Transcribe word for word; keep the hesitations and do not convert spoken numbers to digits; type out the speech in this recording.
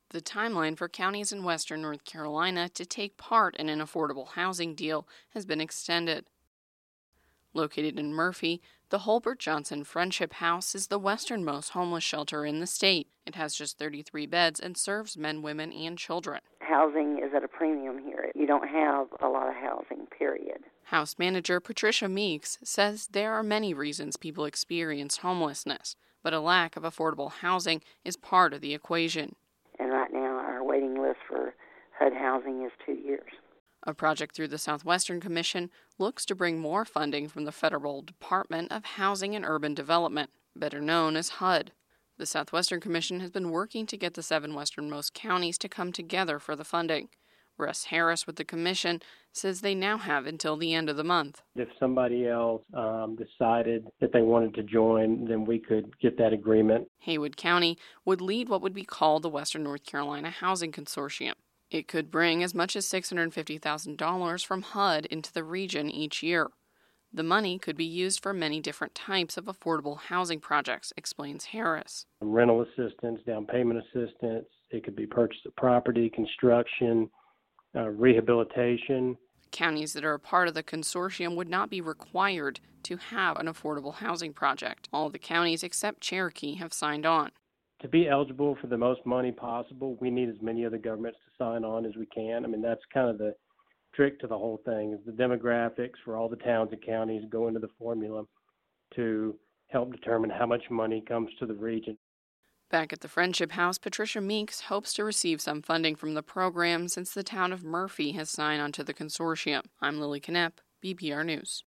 The timeline for counties in western North Carolina to take part in an affordable housing deal has been extended. Located in Murphy, the Holbert Johnson Friendship House is the westernmost homeless shelter in the state. It has just thirty-three beds and serves men, women, and children. Housing is at a premium here. You don't have a lot of housing, period. House manager Patricia Meeks says there are many reasons people experience homelessness, but a lack of affordable housing is part of the equation. And right now, our waiting list for H U D housing is two years. A project through the Southwestern Commission looks to bring more funding from the Federal Department of Housing and Urban Development, better known as H U D. The Southwestern Commission has been working to get the seven westernmost counties to come together for the funding. Russ Harris with the commission says they now have until the end of the month. If somebody else um, decided that they wanted to join, then we could get that agreement. Haywood County would lead what would be called the Western North Carolina Housing Consortium. It could bring as much as six hundred fifty thousand dollars from H U D into the region each year. The money could be used for many different types of affordable housing projects, explains Harris. Rental assistance, down payment assistance, it could be purchase of property, construction, uh, rehabilitation. Counties that are a part of the consortium would not be required to have an affordable housing project. All of the counties except Cherokee have signed on. To be eligible for the most money possible, we need as many other governments to sign on as we can. I mean, that's kind of the trick to the whole thing, is the demographics for all the towns and counties go into the formula to help determine how much money comes to the region. Back at the Friendship House, Patricia Meeks hopes to receive some funding from the program since the town of Murphy has signed on to the consortium. I'm Lily Knepp, B P R News.